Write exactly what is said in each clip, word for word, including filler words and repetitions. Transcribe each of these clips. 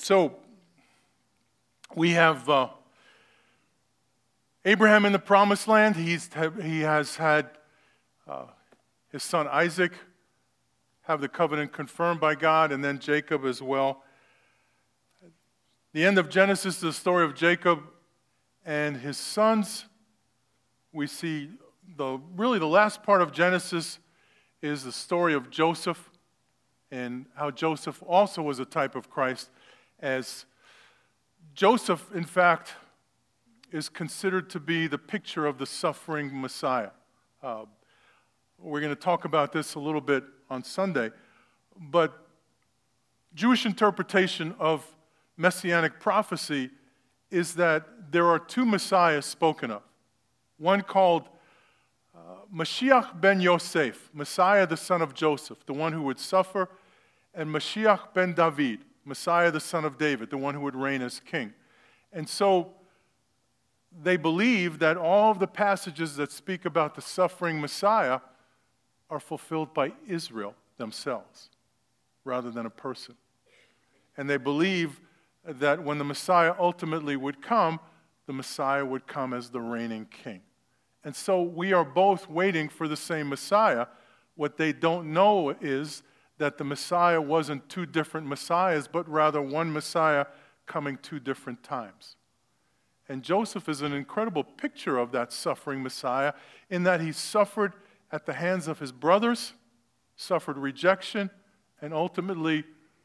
So, we have uh, Abraham in the promised land. He's, he has had uh, his son Isaac have the covenant confirmed by God, and then Jacob as well. The end of Genesis is the story of Jacob and his sons. We see the really the last part of Genesis is the story of Joseph and how Joseph also was a type of Christ, as Joseph, in fact, is considered to be the picture of the suffering Messiah. Uh, we're going to talk about this a little bit on Sunday, but Jewish interpretation of Messianic prophecy is that there are two Messiahs spoken of. One called uh, Mashiach ben Yosef, Messiah the son of Joseph, the one who would suffer, and Mashiach ben David, Messiah the son of David, the one who would reign as king. And so they believe that all of the passages that speak about the suffering Messiah are fulfilled by Israel themselves, rather than a person. And they believe that when the Messiah ultimately would come, the Messiah would come as the reigning king. And so we are both waiting for the same Messiah. What they don't know is that the Messiah wasn't two different Messiahs, but rather one Messiah coming two different times. And Joseph is an incredible picture of that suffering Messiah, in that he suffered at the hands of his brothers, suffered rejection, and ultimately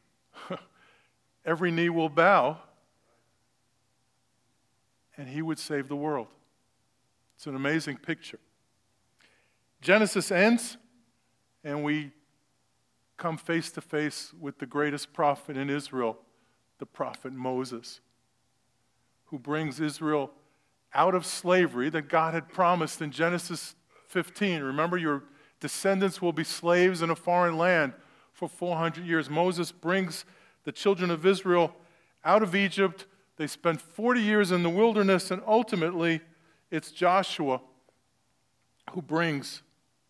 every knee will bow, and he would save the world. It's an amazing picture. Genesis ends, and we come face to face with the greatest prophet in Israel, the prophet Moses, who brings Israel out of slavery that God had promised in Genesis fifteen. Remember, your descendants will be slaves in a foreign land for four hundred years. Moses brings the children of Israel out of Egypt. They spend forty years in the wilderness, and ultimately it's Joshua who brings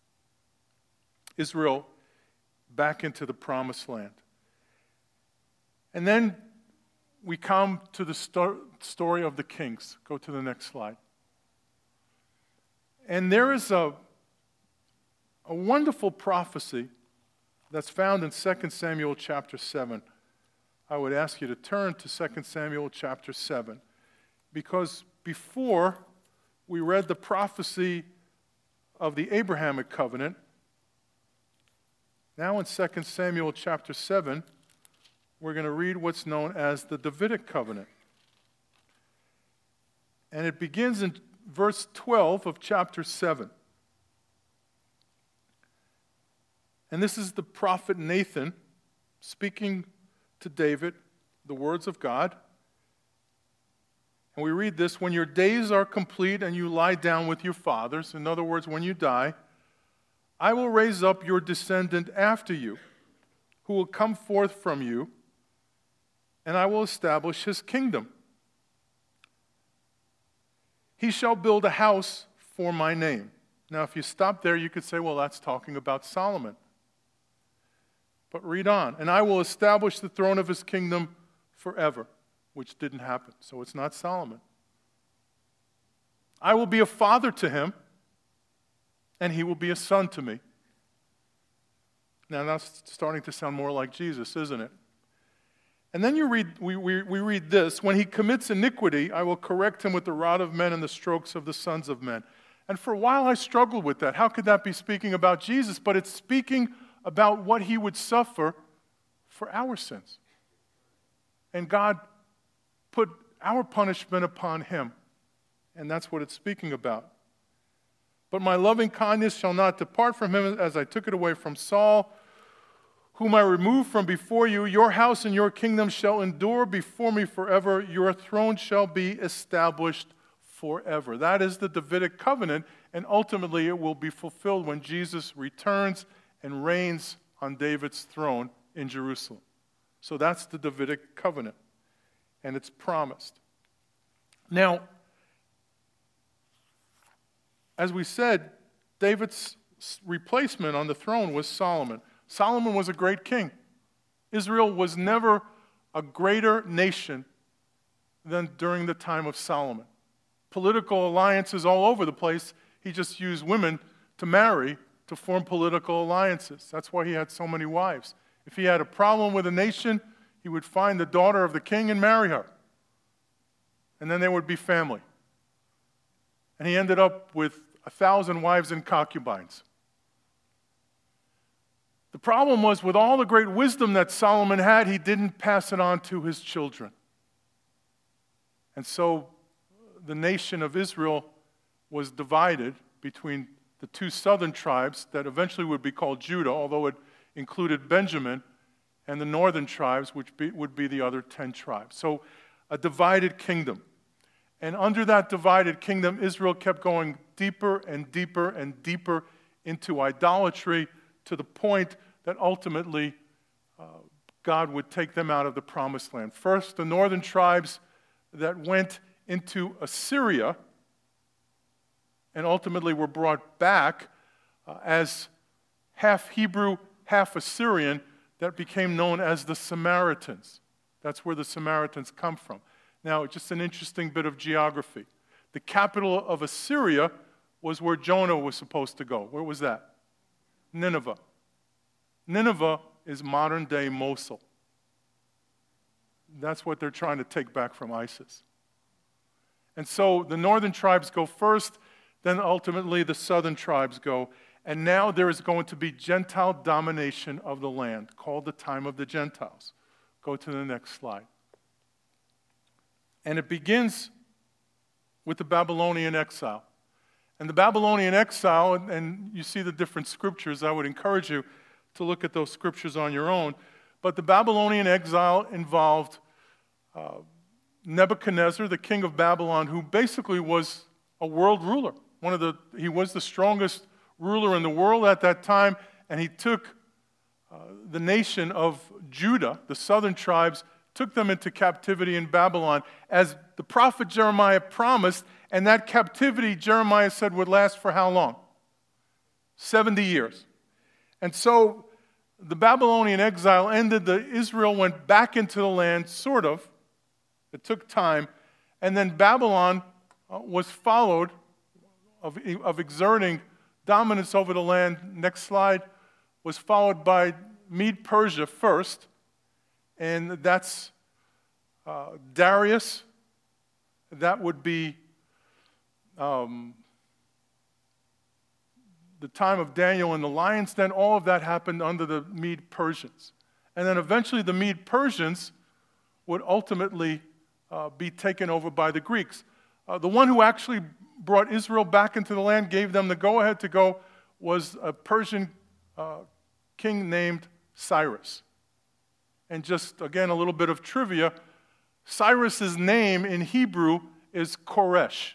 Israel back into the promised land. And then we come to the sto- story of the kings. Go to the next slide. And there is a, a wonderful prophecy that's found in Second Samuel chapter seven. I would ask you to turn to Second Samuel chapter seven, because before we read the prophecy of the Abrahamic covenant, now in Second Samuel chapter seven, we're going to read what's known as the Davidic covenant. And it begins in verse twelve of chapter seven. And this is the prophet Nathan speaking to David the words of God. And we read this: when your days are complete and you lie down with your fathers, in other words, when you die, I will raise up your descendant after you, who will come forth from you, and I will establish his kingdom. He shall build a house for my name. Now, if you stop there, you could say, well, that's talking about Solomon. But read on. And I will establish the throne of his kingdom forever, which didn't happen. So it's not Solomon. I will be a father to him, and he will be a son to me. Now that's starting to sound more like Jesus, isn't it? And then you read, we, we, we read this: when he commits iniquity, I will correct him with the rod of men and the strokes of the sons of men. And for a while I struggled with that. How could that be speaking about Jesus? But it's speaking about what he would suffer for our sins. And God put our punishment upon him. And that's what it's speaking about. But my loving kindness shall not depart from him, as I took it away from Saul, whom I removed from before you. Your house and your kingdom shall endure before me forever. Your throne shall be established forever. That is the Davidic covenant, and ultimately it will be fulfilled when Jesus returns and reigns on David's throne in Jerusalem. So that's the Davidic covenant, and it's promised. Now, as we said, David's replacement on the throne was Solomon. Solomon was a great king. Israel was never a greater nation than during the time of Solomon. Political alliances all over the place. He just used women to marry to form political alliances. That's why he had so many wives. If he had a problem with a nation, he would find the daughter of the king and marry her. And then they would be family. And he ended up with a thousand wives and concubines. The problem was, with all the great wisdom that Solomon had, he didn't pass it on to his children. And so the nation of Israel was divided between the two southern tribes that eventually would be called Judah, although it included Benjamin, and the northern tribes, which be, would be the other ten tribes. So a divided kingdom. And under that divided kingdom, Israel kept going deeper and deeper and deeper into idolatry, to the point that ultimately uh, God would take them out of the promised land. First, the northern tribes that went into Assyria and ultimately were brought back uh, as half Hebrew, half Assyrian, that became known as the Samaritans. That's where the Samaritans come from. Now, just an interesting bit of geography. The capital of Assyria was where Jonah was supposed to go. Where was that? Nineveh. Nineveh is modern-day Mosul. That's what they're trying to take back from ISIS. And so the northern tribes go first, then ultimately the southern tribes go. And now there is going to be Gentile domination of the land, called the time of the Gentiles. Go to the next slide. And it begins with the Babylonian exile. And the Babylonian exile, and, and you see the different scriptures, I would encourage you to look at those scriptures on your own. But the Babylonian exile involved uh, Nebuchadnezzar, the king of Babylon, who basically was a world ruler. One of the, he was the strongest ruler in the world at that time, and he took uh, the nation of Judah, the southern tribes, took them into captivity in Babylon, as the prophet Jeremiah promised, and that captivity, Jeremiah said, would last for how long? seventy years. And so the Babylonian exile ended. The, Israel went back into the land, sort of. It took time. And then Babylon uh, was followed of, of exerting dominance over the land. Next slide. Was followed by Mede-Persia first. And that's uh, Darius. That would be um, the time of Daniel and the lions. Then all of that happened under the Mede-Persians. And then eventually the Mede-Persians would ultimately uh, be taken over by the Greeks. Uh, the one who actually brought Israel back into the land, gave them the go-ahead to go, was a Persian uh, king named Cyrus. And just, again, a little bit of trivia, Cyrus's name in Hebrew is Koresh.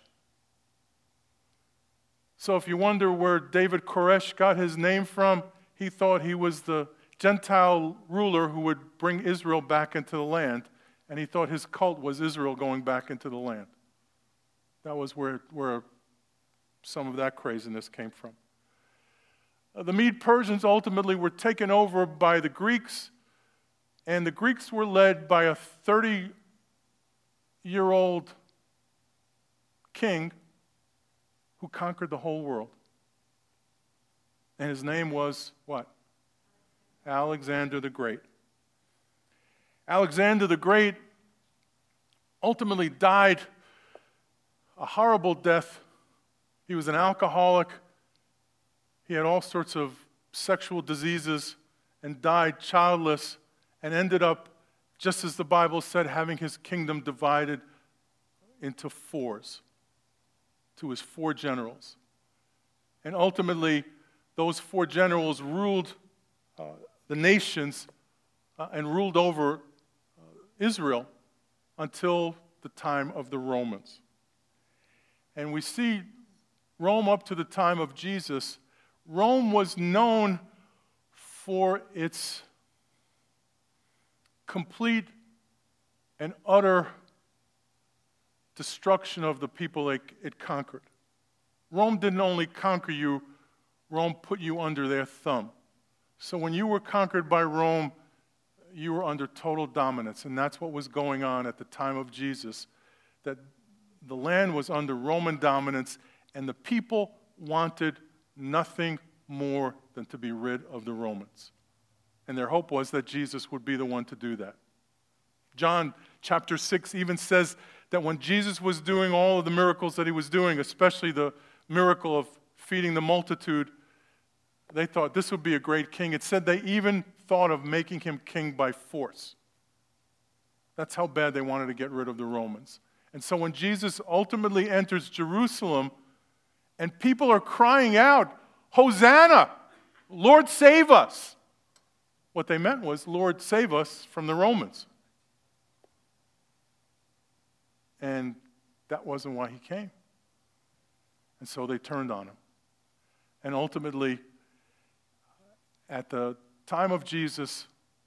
So if you wonder where David Koresh got his name from, he thought he was the Gentile ruler who would bring Israel back into the land, and he thought his cult was Israel going back into the land. That was where, where some of that craziness came from. Uh, the Mede-Persians ultimately were taken over by the Greeks, and the Greeks were led by a thirty-year-old king who conquered the whole world. And his name was what? Alexander the Great. Alexander the Great ultimately died a horrible death. He was an alcoholic. He had all sorts of sexual diseases and died childless, and ended up, just as the Bible said, having his kingdom divided into fours, to his four generals. And ultimately, those four generals ruled uh, the nations uh, and ruled over uh, Israel until the time of the Romans. And we see Rome up to the time of Jesus. Rome was known for its complete and utter destruction of the people it, it conquered. Rome didn't only conquer you, Rome put you under their thumb. So when you were conquered by Rome, you were under total dominance. And that's what was going on at the time of Jesus, that the land was under Roman dominance, and the people wanted nothing more than to be rid of the Romans. And their hope was that Jesus would be the one to do that. John chapter six even says that when Jesus was doing all of the miracles that he was doing, especially the miracle of feeding the multitude, they thought this would be a great king. It said they even thought of making him king by force. That's how bad they wanted to get rid of the Romans. And so when Jesus ultimately enters Jerusalem and people are crying out, "Hosanna! Lord, save us!" What they meant was, "Lord, save us from the Romans." And that wasn't why he came. And so they turned on him. And ultimately, at the time of Jesus,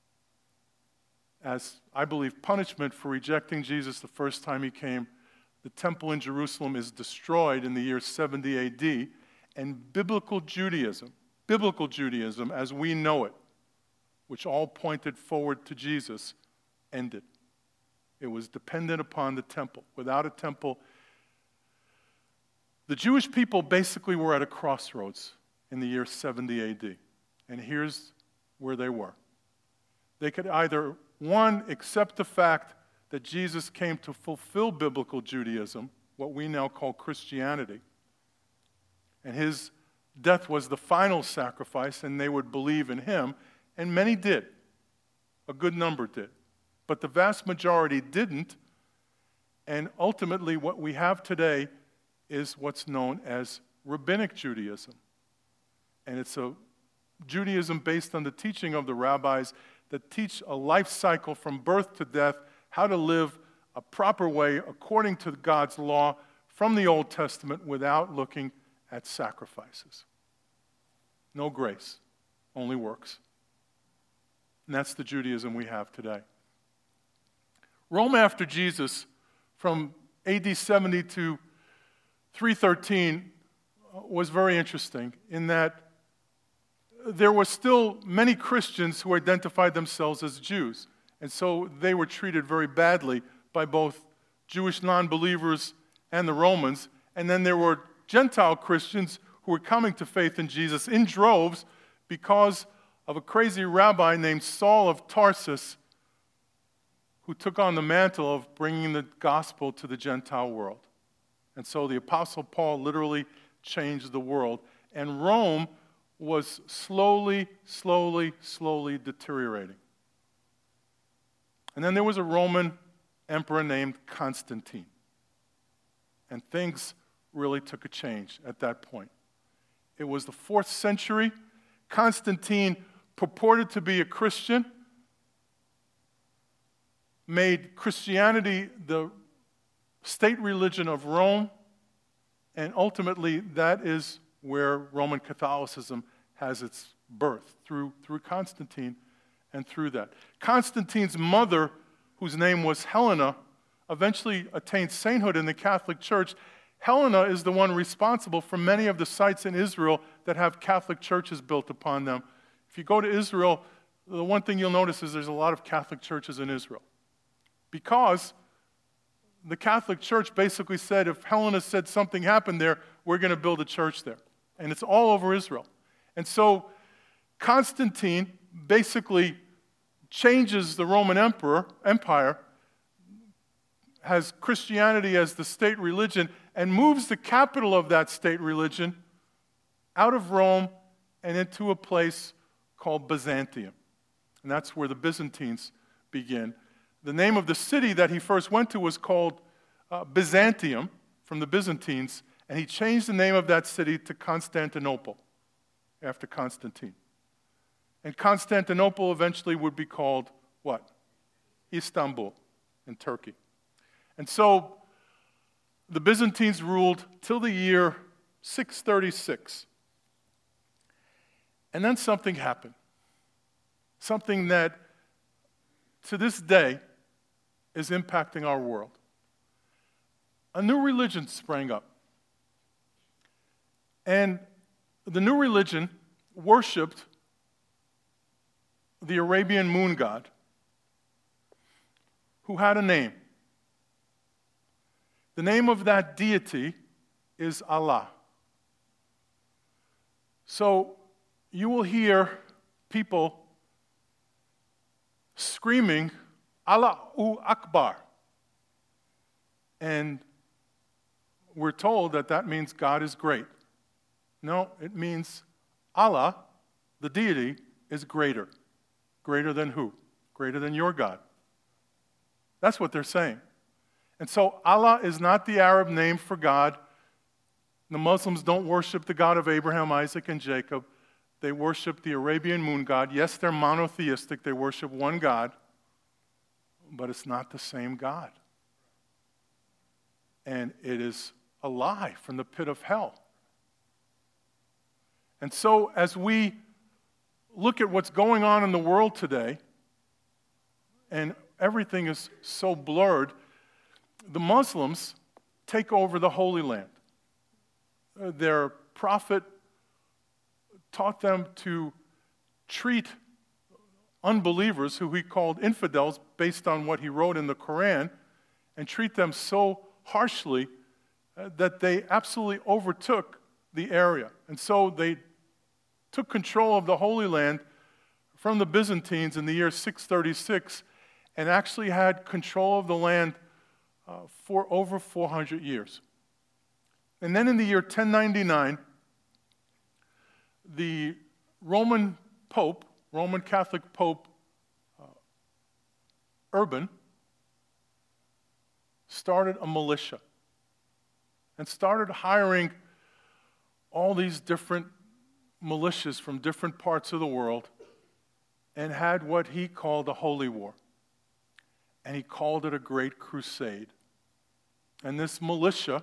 as I believe punishment for rejecting Jesus the first time he came, the temple in Jerusalem is destroyed in the year seventy A D, and biblical Judaism, biblical Judaism as we know it, which all pointed forward to Jesus, ended. It was dependent upon the temple. Without a temple, the Jewish people basically were at a crossroads in the year seventy A D. And here's where they were. They could either, one, accept the fact that Jesus came to fulfill biblical Judaism, what we now call Christianity, and his death was the final sacrifice, and they would believe in him, and many did. A good number did. But the vast majority didn't, and ultimately what we have today is what's known as Rabbinic Judaism. And it's a Judaism based on the teaching of the rabbis that teach a life cycle from birth to death, how to live a proper way according to God's law from the Old Testament without looking at sacrifices. No grace, only works. And that's the Judaism we have today. Rome after Jesus, from A D seventy to three thirteen, was very interesting in that there were still many Christians who identified themselves as Jews. And so they were treated very badly by both Jewish non-believers and the Romans. And then there were Gentile Christians who were coming to faith in Jesus in droves because of a crazy rabbi named Saul of Tarsus who took on the mantle of bringing the gospel to the Gentile world. And so the Apostle Paul literally changed the world. And Rome was slowly, slowly, slowly deteriorating. And then there was a Roman emperor named Constantine. And things really took a change at that point. It was the fourth century. Constantine purported to be a Christian, made Christianity the state religion of Rome, and ultimately that is where Roman Catholicism has its birth, through, through Constantine and through that. Constantine's mother, whose name was Helena, eventually attained sainthood in the Catholic Church. Helena is the one responsible for many of the sites in Israel that have Catholic churches built upon them. If you go to Israel, the one thing you'll notice is there's a lot of Catholic churches in Israel. Because the Catholic Church basically said, if Helena said something happened there, we're going to build a church there. And it's all over Israel. And so Constantine basically changes the Roman emperor, empire, has Christianity as the state religion, and moves the capital of that state religion out of Rome and into a place called Byzantium. And that's where the Byzantines begin. The name of the city that he first went to was called uh, Byzantium, from the Byzantines, and he changed the name of that city to Constantinople, after Constantine. And Constantinople eventually would be called what? Istanbul in Turkey. And so the Byzantines ruled till the year six thirty-six. And then something happened. Something that to this day is impacting our world. A new religion sprang up. And the new religion worshipped the Arabian moon god, who had a name. The name of that deity is Allah. So you will hear people screaming, Allahu Akbar. And we're told that that means God is great. No, it means Allah, the deity, is greater. Greater than who? Greater than your God. That's what they're saying. And so Allah is not the Arab name for God. The Muslims don't worship the God of Abraham, Isaac, and Jacob. They worship the Arabian moon god. Yes, they're monotheistic. They worship one God, but it's not the same God. And it is a lie from the pit of hell. And so as we look at what's going on in the world today, and everything is so blurred, the Muslims take over the Holy Land. Uh, their prophet taught them to treat unbelievers, who he called infidels based on what he wrote in the Quran, and treat them so harshly uh, that they absolutely overtook the area. And so they took control of the Holy Land from the Byzantines in the year six thirty-six and actually had control of the land uh, for over four hundred years. And then in the year ten ninety-nine, the Roman Pope, Roman Catholic Pope uh, Urban, started a militia and started hiring all these different militias from different parts of the world and had what he called a holy war. And he called it a great crusade. And this militia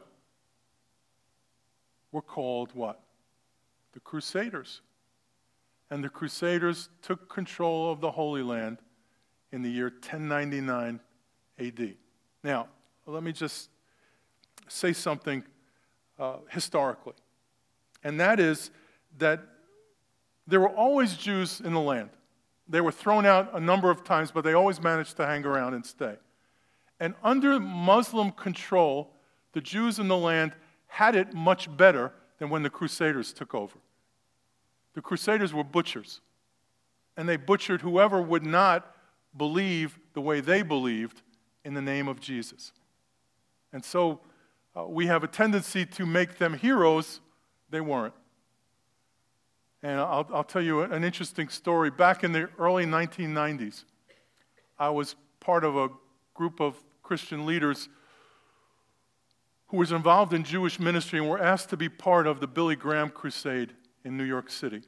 were called what? The Crusaders. And the Crusaders took control of the Holy Land in the year ten ninety-nine A D. Now, let me just say something uh, historically. And that is that there were always Jews in the land. They were thrown out a number of times, but they always managed to hang around and stay. And under Muslim control, the Jews in the land had it much better than when the Crusaders took over. The Crusaders were butchers, and they butchered whoever would not believe the way they believed in the name of Jesus. And so uh, we have a tendency to make them heroes. They weren't. And I'll, I'll tell you an interesting story. Back in the early nineteen nineties, I was part of a group of Christian leaders who was involved in Jewish ministry and were asked to be part of the Billy Graham crusade in New York City.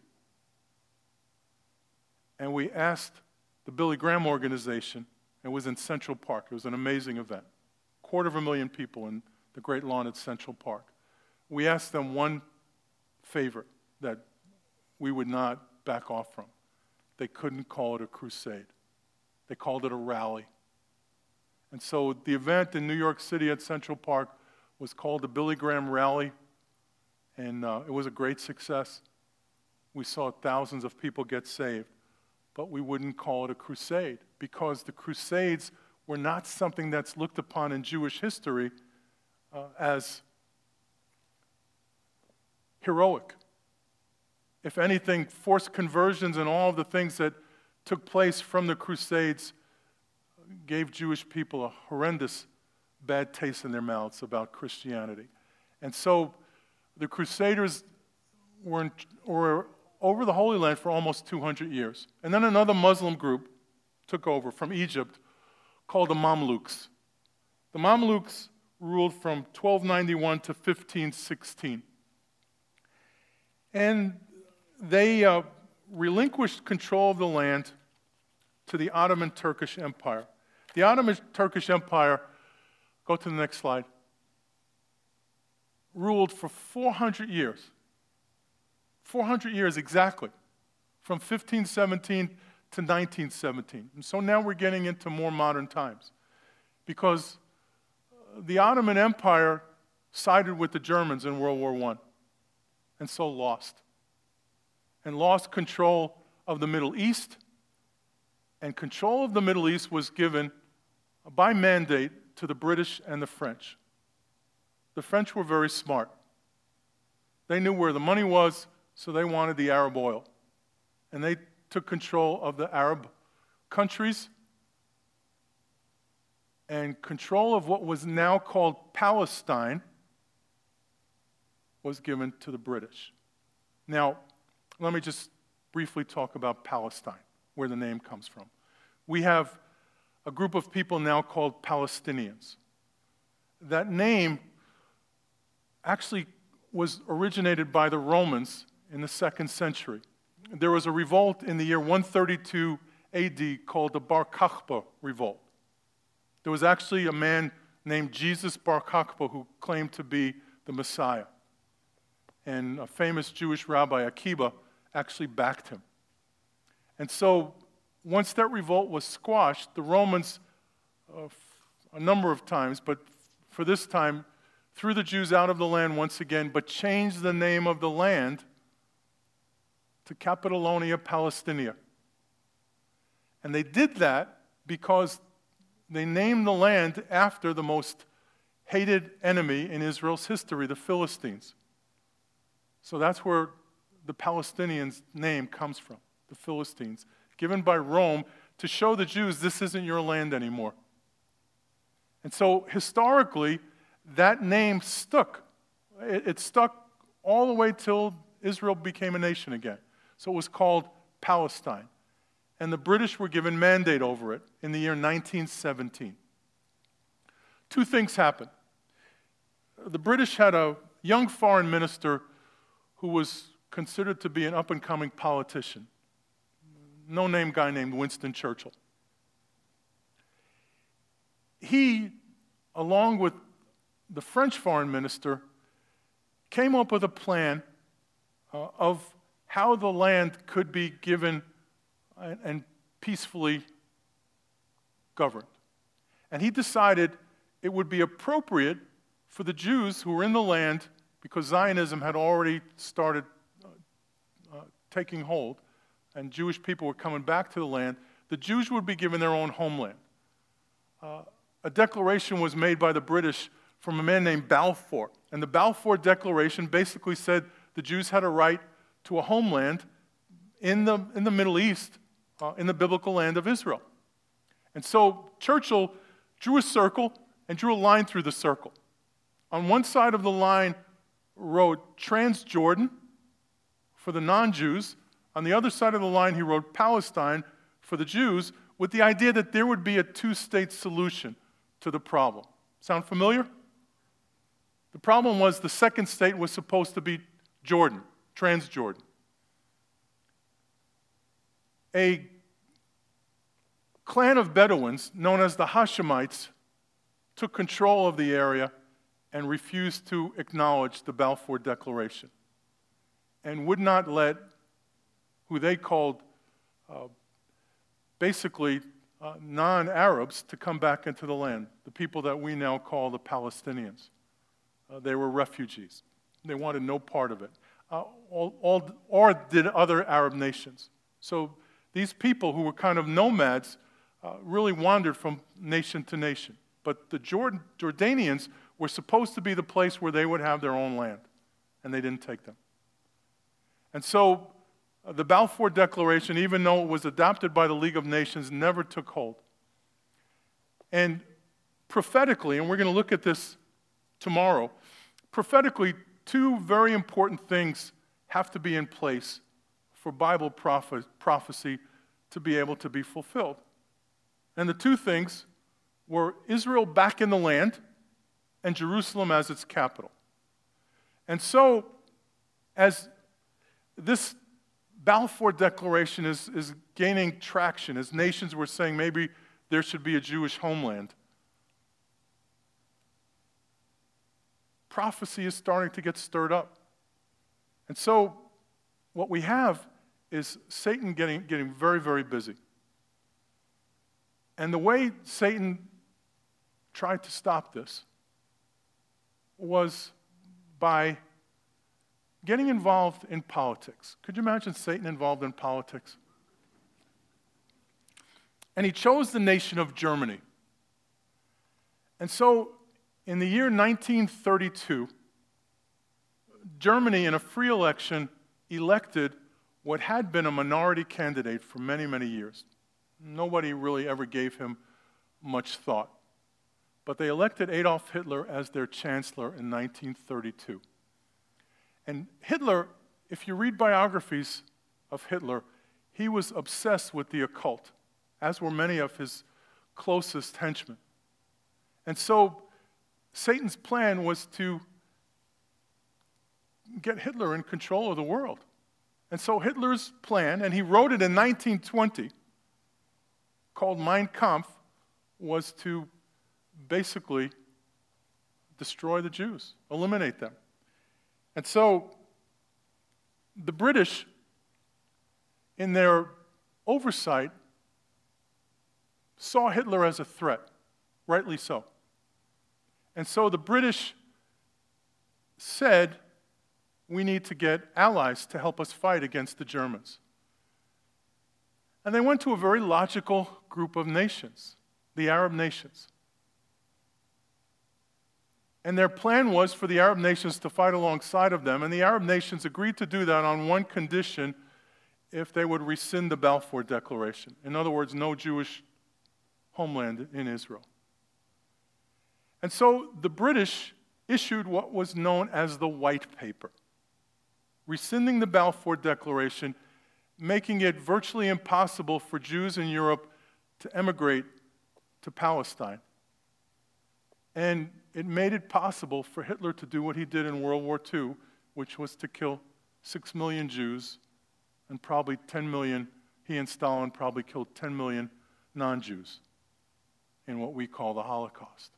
And we asked the Billy Graham organization, it was in Central Park. It was an amazing event. Quarter of a million people in the Great Lawn at Central Park. We asked them one favor that we would not back off from. They couldn't call it a crusade. They called it a rally. And so the event in New York City at Central Park was called the Billy Graham Rally, and uh, it was a great success. We saw thousands of people get saved, but we wouldn't call it a crusade because the Crusades were not something that's looked upon in Jewish history uh, as heroic. If anything, forced conversions and all of the things that took place from the Crusades gave Jewish people a horrendous bad taste in their mouths about Christianity. And so the Crusaders were, in, were over the Holy Land for almost two hundred years. And then another Muslim group took over from Egypt called the Mamluks. The Mamluks ruled from twelve ninety-one to fifteen sixteen. And they uh, relinquished control of the land to the Ottoman Turkish Empire. The Ottoman Turkish Empire, go to the next slide, ruled for four hundred years. four hundred years exactly, from fifteen seventeen to nineteen seventeen. And so now we're getting into more modern times because the Ottoman Empire sided with the Germans in World War One and so lost. And lost control of the Middle East. And control of the Middle East was given by mandate to the British and the French. The French were very smart. They knew where the money was, so they wanted the Arab oil. And they took control of the Arab countries, and control of what was now called Palestine was given to the British. Now, let me just briefly talk about Palestine, where the name comes from. We have a group of people now called Palestinians. That name actually was originated by the Romans in the second century. There was a revolt in the year one thirty-two A D called the Bar Kokhba revolt. There was actually a man named Jesus Bar Kokhba who claimed to be the Messiah. And a famous Jewish rabbi, Akiba, actually backed him. And so once that revolt was squashed, the Romans, uh, a number of times, but for this time, threw the Jews out of the land once again, but changed the name of the land to Capitolonia Palestinia. And they did that because they named the land after the most hated enemy in Israel's history, the Philistines. So that's where the Palestinians' name comes from, the Philistines, given by Rome to show the Jews this isn't your land anymore. And so historically, that name stuck. It, it stuck all the way till Israel became a nation again. So it was called Palestine. And the British were given mandate over it in the year nineteen seventeen. Two things happened. The British had a young foreign minister who was considered to be an up-and-coming politician. No-name guy named Winston Churchill. He, along with the French foreign minister, came up with a plan uh, of how the land could be given and, and peacefully governed. And he decided it would be appropriate for the Jews who were in the land, because Zionism had already started uh, uh, taking hold, and Jewish people were coming back to the land, the Jews would be given their own homeland. Uh, a declaration was made by the British from a man named Balfour. And the Balfour Declaration basically said the Jews had a right to a homeland in the, in the Middle East, uh, in the biblical land of Israel. And so Churchill drew a circle and drew a line through the circle. On one side of the line wrote Transjordan for the non-Jews. On the other side of the line, he wrote Palestine for the Jews, with the idea that there would be a two-state solution to the problem. Sound familiar? The problem was the second state was supposed to be Jordan, Transjordan. A clan of Bedouins, known as the Hashemites, took control of the area and refused to acknowledge the Balfour Declaration and would not let who they called uh, basically uh, non-Arabs to come back into the land, the people that we now call the Palestinians. Uh, they were refugees. They wanted no part of it, uh, all, all, or did other Arab nations. So these people who were kind of nomads uh, really wandered from nation to nation. But the Jordan, Jordanians were supposed to be the place where they would have their own land, and they didn't take them. And so uh, the Balfour Declaration, even though it was adopted by the League of Nations, never took hold. And prophetically, and we're going to look at this tomorrow, prophetically, two very important things have to be in place for Bible prophe- prophecy to be able to be fulfilled. And the two things were Israel back in the land and Jerusalem as its capital. And so, as this Balfour Declaration is, is gaining traction, as nations were saying maybe there should be a Jewish homeland, prophecy is starting to get stirred up. And so what we have is Satan getting, getting very, very busy. And the way Satan tried to stop this was by getting involved in politics. Could you imagine Satan involved in politics? And he chose the nation of Germany. And so, in the year nineteen thirty-two, Germany, in a free election, elected what had been a minority candidate for many, many years. Nobody really ever gave him much thought. But they elected Adolf Hitler as their chancellor in nineteen thirty-two. And Hitler, if you read biographies of Hitler, he was obsessed with the occult, as were many of his closest henchmen. And so Satan's plan was to get Hitler in control of the world. And so Hitler's plan, and he wrote it in nineteen twenty, called Mein Kampf, was to basically destroy the Jews, eliminate them. And so the British, in their oversight, saw Hitler as a threat, rightly so. And so the British said, we need to get allies to help us fight against the Germans. And they went to a very logical group of nations, the Arab nations. And their plan was for the Arab nations to fight alongside of them, and the Arab nations agreed to do that on one condition: if they would rescind the Balfour Declaration. In other words, no Jewish homeland in Israel. And so the British issued what was known as the White Paper, rescinding the Balfour Declaration, making it virtually impossible for Jews in Europe to emigrate to Palestine. And it made it possible for Hitler to do what he did in World War Two, which was to kill six million Jews, and probably ten million, he and Stalin probably killed ten million non-Jews in what we call the Holocaust.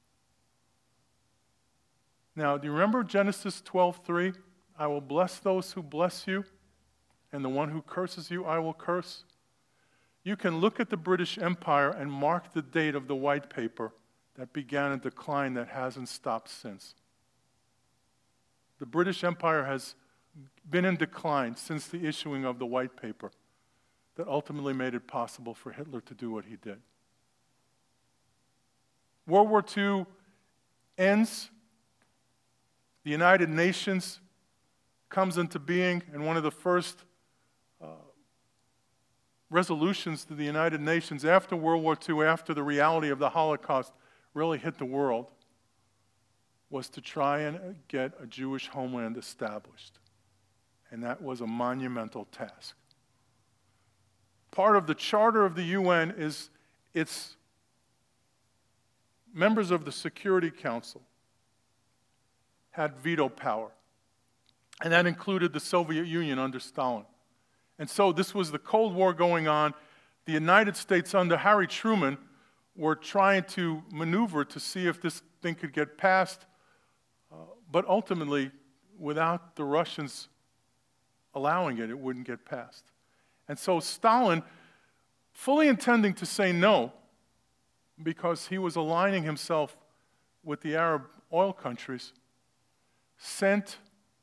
Now, do you remember Genesis twelve three? I will bless those who bless you, and the one who curses you I will curse. You can look at the British Empire and mark the date of the White Paper that began a decline that hasn't stopped since. The British Empire has been in decline since the issuing of the White Paper that ultimately made it possible for Hitler to do what he did. World War Two ends. The United Nations comes into being, and one of the first uh, resolutions to the United Nations after World War Two, after the reality of the Holocaust really hit the world, was to try and get a Jewish homeland established. And that was a monumental task. Part of the charter of the U N is its members of the Security Council had veto power. And that included the Soviet Union under Stalin. And so this was the Cold War going on. The United States under Harry Truman were trying to maneuver to see if this thing could get passed, uh, but ultimately, without the Russians allowing it, it wouldn't get passed. And so Stalin, fully intending to say no, because he was aligning himself with the Arab oil countries, sent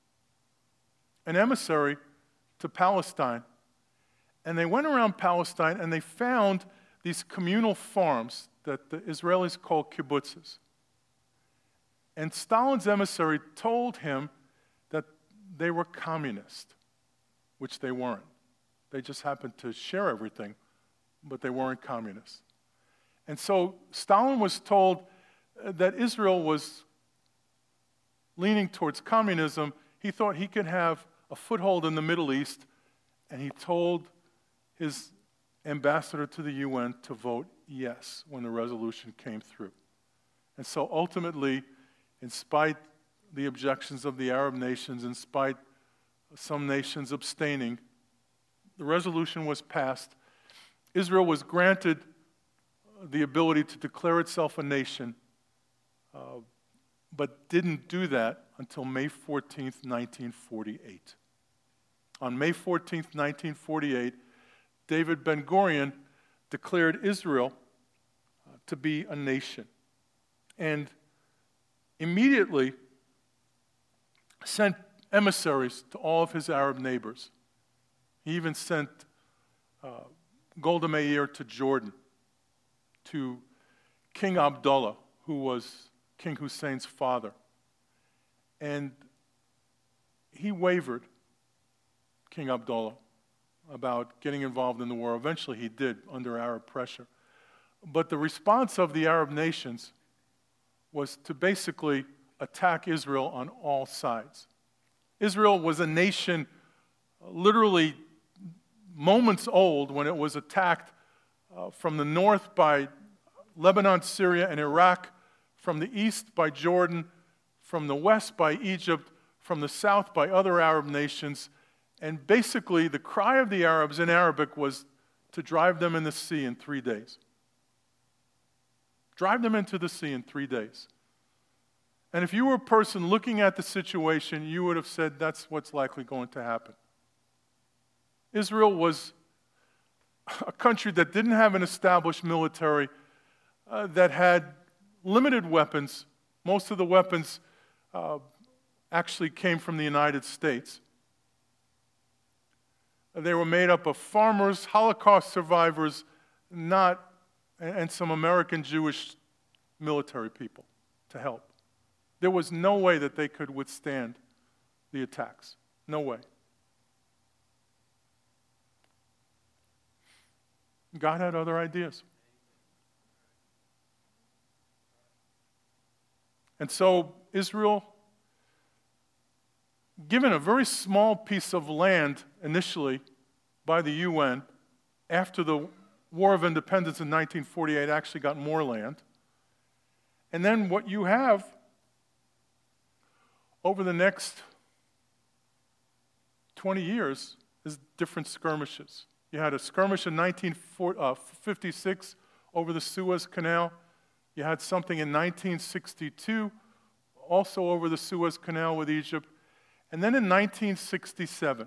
an emissary to Palestine. And they went around Palestine and they found these communal farms that the Israelis call kibbutzes. And Stalin's emissary told him that they were communist, which they weren't. They just happened to share everything, but they weren't communists. And so Stalin was told that Israel was leaning towards communism. He thought he could have a foothold in the Middle East, and he told his ambassador to the U N to vote yes when the resolution came through. And so ultimately, in spite of the objections of the Arab nations, in spite of some nations abstaining, the resolution was passed. Israel was granted the ability to declare itself a nation, uh, but didn't do that until May fourteenth, nineteen forty-eight. On May fourteenth, nineteen forty-eight, David Ben-Gurion declared Israel uh, to be a nation, and immediately sent emissaries to all of his Arab neighbors. He even sent uh, Golda Meir to Jordan, to King Abdullah, who was King Hussein's father. And he wavered, King Abdullah, about getting involved in the war. Eventually he did, under Arab pressure. But the response of the Arab nations was to basically attack Israel on all sides. Israel was a nation literally moments old when it was attacked uh, from the north by Lebanon, Syria, and Iraq, from the east by Jordan, from the west by Egypt, from the south by other Arab nations. And basically, the cry of the Arabs in Arabic was to drive them in the sea in three days. Drive them into the sea in three days. And if you were a person looking at the situation, you would have said that's what's likely going to happen. Israel was a country that didn't have an established military, uh, that had limited weapons. Most of the weapons uh, actually came from the United States. They were made up of farmers, Holocaust survivors, not, and some American Jewish military people to help. There was no way that they could withstand the attacks. No way. God had other ideas. And so Israel, given a very small piece of land initially by the U N, after the War of Independence in nineteen forty-eight, actually got more land. And then what you have over the next twenty years is different skirmishes. You had a skirmish in nineteen fifty-six over the Suez Canal. You had something in nineteen sixty-two, also over the Suez Canal with Egypt. And then in nineteen sixty-seven,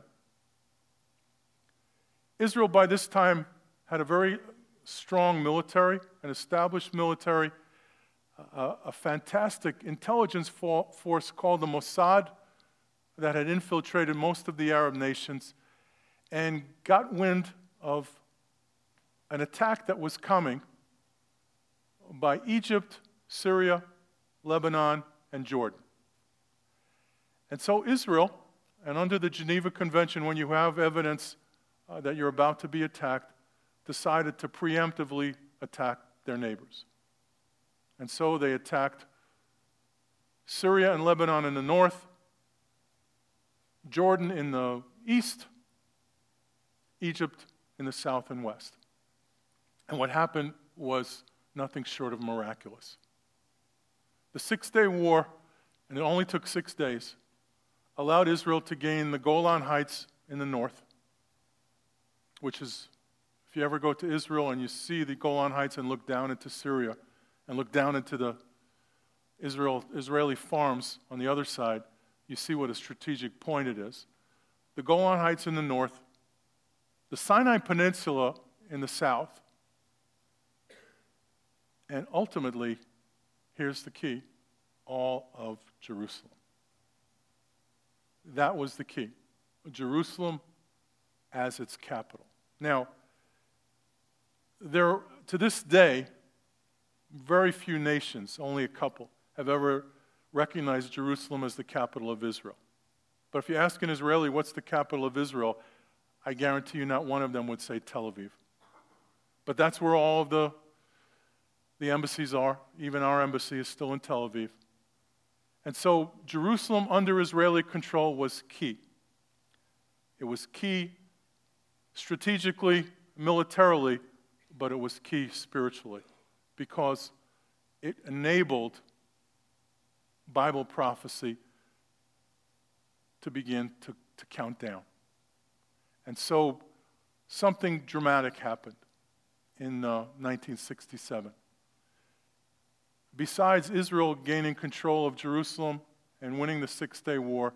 Israel by this time had a very strong military, an established military, a, a fantastic intelligence for, force called the Mossad that had infiltrated most of the Arab nations and got wind of an attack that was coming by Egypt, Syria, Lebanon, and Jordan. And so Israel, and under the Geneva Convention, when you have evidence uh, that you're about to be attacked, decided to preemptively attack their neighbors. And so they attacked Syria and Lebanon in the north, Jordan in the east, Egypt in the south and west. And what happened was nothing short of miraculous. The Six-Day War, and it only took six days, allowed Israel to gain the Golan Heights in the north, which is, if you ever go to Israel and you see the Golan Heights and look down into Syria and look down into the Israel, Israeli farms on the other side, you see what a strategic point it is. The Golan Heights in the north, the Sinai Peninsula in the south, and ultimately, here's the key, all of Jerusalem. That was the key. Jerusalem as its capital. Now, there, to this day, very few nations, only a couple, have ever recognized Jerusalem as the capital of Israel. But if you ask an Israeli, what's the capital of Israel, I guarantee you not one of them would say Tel Aviv. But that's where all of the, the embassies are. Even our embassy is still in Tel Aviv. And so Jerusalem under Israeli control was key. It was key strategically, militarily, but it was key spiritually because it enabled Bible prophecy to begin to, to count down. And so something dramatic happened in uh, nineteen sixty-seven. Besides Israel gaining control of Jerusalem and winning the Six-Day War,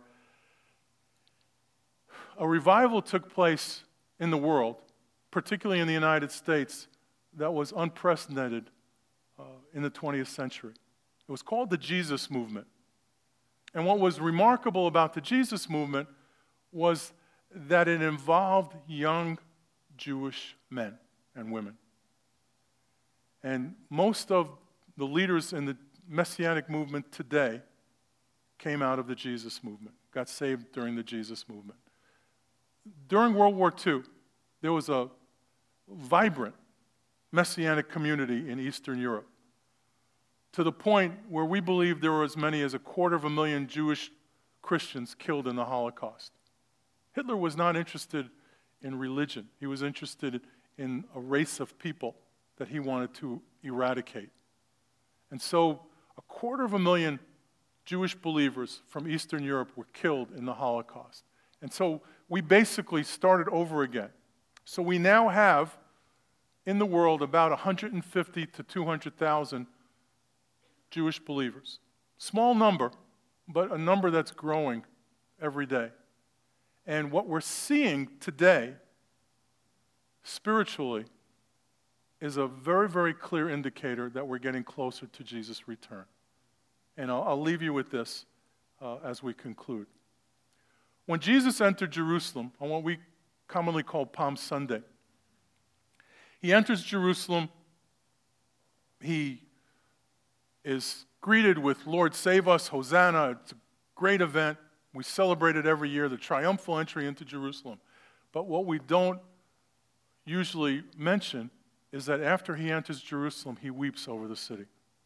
a revival took place in the world, particularly in the United States, that was unprecedented uh, in the twentieth century. It was called the Jesus Movement. And what was remarkable about the Jesus Movement was that it involved young Jewish men and women. And most of the leaders in the Messianic movement today came out of the Jesus movement, got saved during the Jesus movement. During World War Two, there was a vibrant Messianic community in Eastern Europe, to the point where we believe there were as many as a quarter of a million Jewish Christians killed in the Holocaust. Hitler was not interested in religion. He was interested in a race of people that he wanted to eradicate. And so a quarter of a million Jewish believers from Eastern Europe were killed in the Holocaust. And so we basically started over again. So we now have in the world about one hundred fifty to two hundred thousand Jewish believers. Small number, but a number that's growing every day. And what we're seeing today, spiritually, is a very, very clear indicator that we're getting closer to Jesus' return. And I'll, I'll leave you with this uh, as we conclude. When Jesus entered Jerusalem on what we commonly call Palm Sunday, he enters Jerusalem, he is greeted with, "Lord, save us, Hosanna." It's a great event. We celebrate it every year, the triumphal entry into Jerusalem. But what we don't usually mention is that after he enters Jerusalem, he weeps over the city.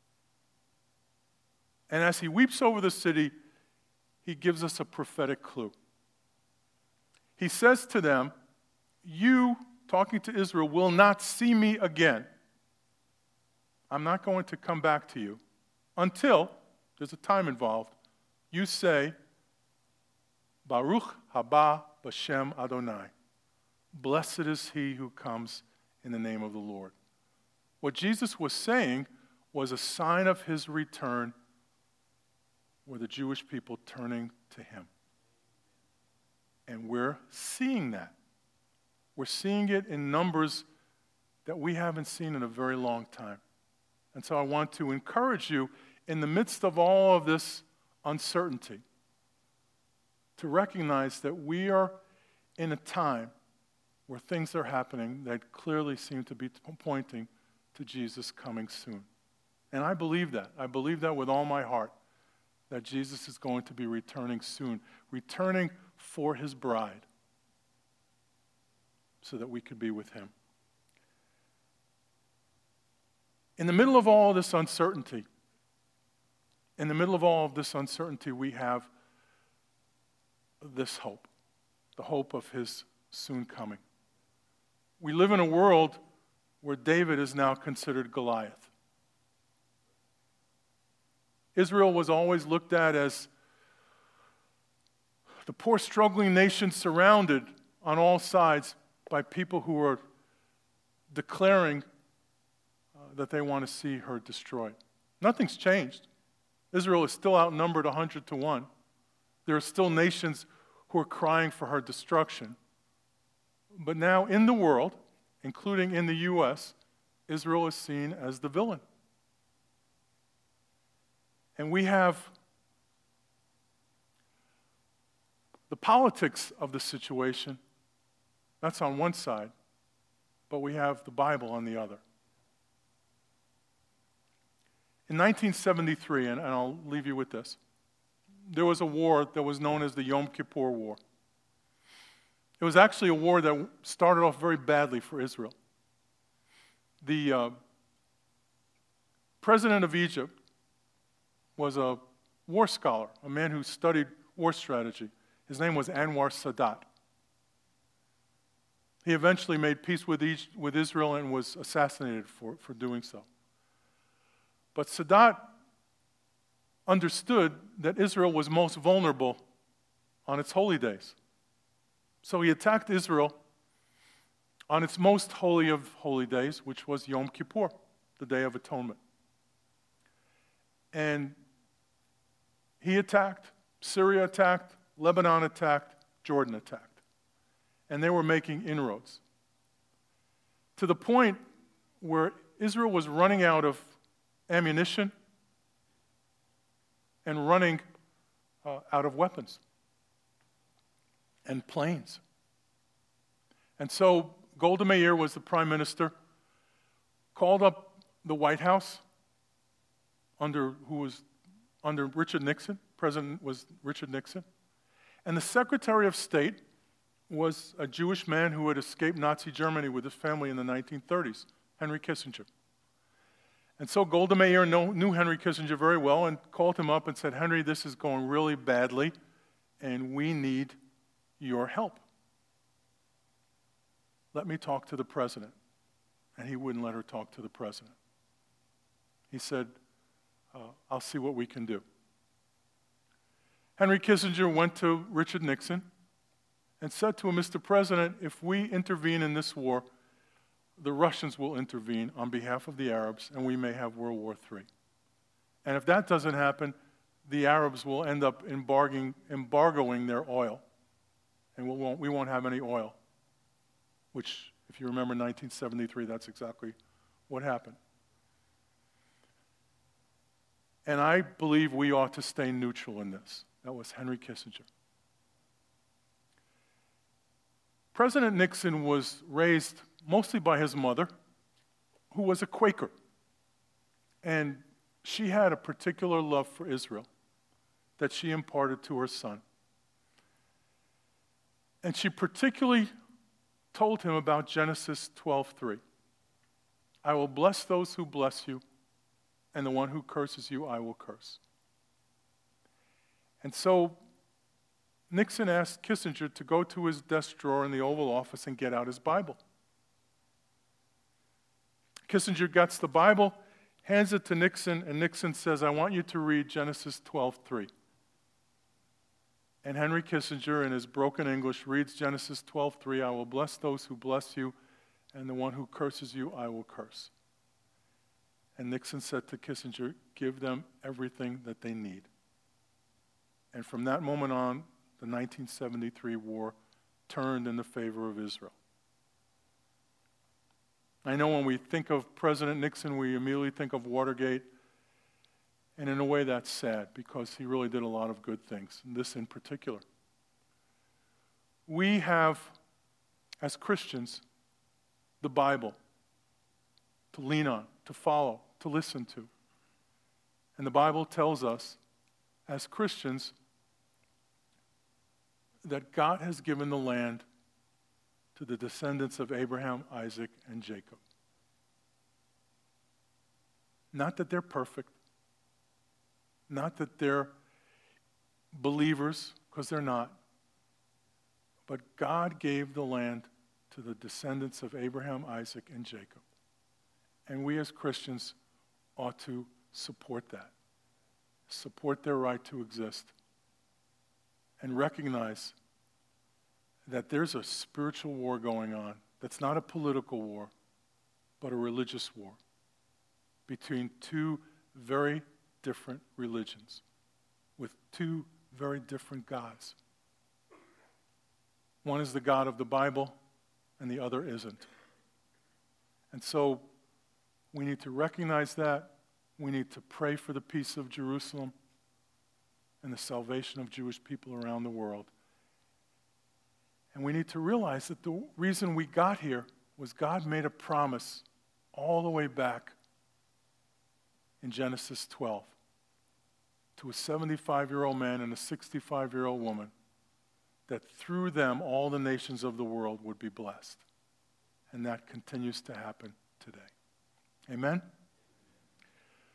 And as he weeps over the city, he gives us a prophetic clue. He says to them, "You," talking to Israel, "will not see me again. I'm not going to come back to you until," there's a time involved, "you say, Baruch haba b'shem Adonai. Blessed is he who comes in the name of the Lord." What Jesus was saying was a sign of his return were the Jewish people turning to him. And we're seeing that. We're seeing it in numbers that we haven't seen in a very long time. And so I want to encourage you, in the midst of all of this uncertainty, to recognize that we are in a time where things are happening that clearly seem to be pointing to Jesus coming soon. And I believe that. I believe that with all my heart, that Jesus is going to be returning soon, returning for his bride, so that we could be with him. In the middle of all this uncertainty, in the middle of all of this uncertainty, we have this hope, the hope of his soon coming. We live in a world where David is now considered Goliath. Israel was always looked at as the poor, struggling nation surrounded on all sides by people who are declaring uh, that they want to see her destroyed. Nothing's changed. Israel is still outnumbered one hundred to one. There are still nations who are crying for her destruction. But now in the world, including in the U S, Israel is seen as the villain. And we have the politics of the situation. That's on one side. But we have the Bible on the other. In nineteen seventy-three, and, and I'll leave you with this, there was a war that was known as the Yom Kippur War. It was actually a war that started off very badly for Israel. The uh, president of Egypt was a war scholar, a man who studied war strategy. His name was Anwar Sadat. He eventually made peace with, Egypt, with Israel and was assassinated for, for doing so. But Sadat understood that Israel was most vulnerable on its holy days. So he attacked Israel on its most holy of holy days, which was Yom Kippur, the Day of Atonement. And he attacked, Syria attacked, Lebanon attacked, Jordan attacked. And they were making inroads, to the point where Israel was running out of ammunition and running uh, out of weapons and planes. And so Golda Meir was the prime minister, called up the White House under who was under Richard Nixon. President was Richard Nixon. And the Secretary of State was a Jewish man who had escaped Nazi Germany with his family in the nineteen thirties, Henry Kissinger. And so Golda Meir know, knew Henry Kissinger very well and called him up and said, Henry, this is going really badly, and we need your help. Let me talk to the president. And he wouldn't let her talk to the president. He said, uh, I'll see what we can do. Henry Kissinger went to Richard Nixon and said to him, Mister President, if we intervene in this war, the Russians will intervene on behalf of the Arabs, and we may have World War Three. And if that doesn't happen, the Arabs will end up embargoing, embargoing their oil, and we won't, we won't have any oil, which, if you remember nineteen seventy-three, that's exactly what happened. And I believe we ought to stay neutral in this. That was Henry Kissinger. President Nixon was raised mostly by his mother, who was a Quaker. And she had a particular love for Israel that she imparted to her son. And she particularly told him about Genesis twelve three. I will bless those who bless you, and the one who curses you I will curse. And so Nixon asked Kissinger to go to his desk drawer in the Oval Office and get out his Bible. Kissinger gets the Bible, hands it to Nixon, and Nixon says, I want you to read Genesis twelve three. And Henry Kissinger, in his broken English, reads Genesis twelve three, I will bless those who bless you, and the one who curses you I will curse. And Nixon said to Kissinger, give them everything that they need. And from that moment on, the nineteen seventy-three war turned in the favor of Israel. I know when we think of President Nixon, we immediately think of Watergate. And in a way, that's sad because he really did a lot of good things, and this in particular. We have, as Christians, the Bible to lean on, to follow, to listen to. And the Bible tells us, as Christians, that God has given the land to the descendants of Abraham, Isaac, and Jacob. Not that they're perfect, not that they're believers, because they're not, but God gave the land to the descendants of Abraham, Isaac, and Jacob. And we as Christians ought to support that, support their right to exist, and recognize that there's a spiritual war going on that's not a political war, but a religious war between two very different religions with two very different gods. One is the God of the Bible, and the other isn't. And so we need to recognize that. We need to pray for the peace of Jerusalem and the salvation of Jewish people around the world. And we need to realize that the reason we got here was God made a promise all the way back in Genesis twelve to a seventy-five-year-old man and a sixty-five-year-old woman that through them all the nations of the world would be blessed. And that continues to happen today. Amen?